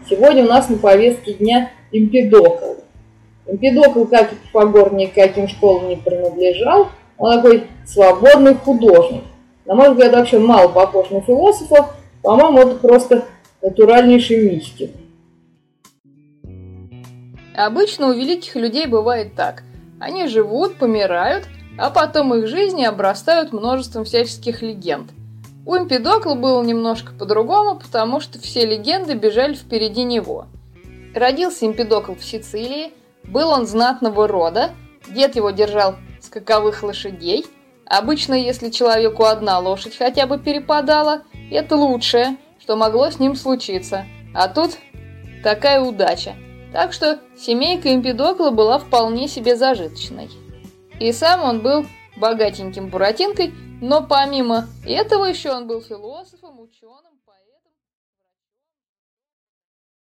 Сегодня у нас на повестке дня Эмпидокл. Эмпидокл, как и Пифагор, никаким школам не принадлежал. Он такой свободный художник. На мой взгляд, вообще мало похож на философа. По-моему, это просто натуральнейший мистик. Обычно у великих людей бывает так. Они живут, помирают, а потом их жизни обрастают множеством всяческих легенд. У Эмпидокла было немножко по-другому, потому что все легенды бежали впереди него. Родился Эмпидокл в Сицилии, был он знатного рода, дед его держал скаковых лошадей. Обычно, если человеку одна лошадь хотя бы перепадала, это лучшее, что могло с ним случиться. А тут такая удача. Так что семейка Эмпидокла была вполне себе зажиточной. И сам он был богатеньким буратинкой, но помимо этого еще он был философом, ученым.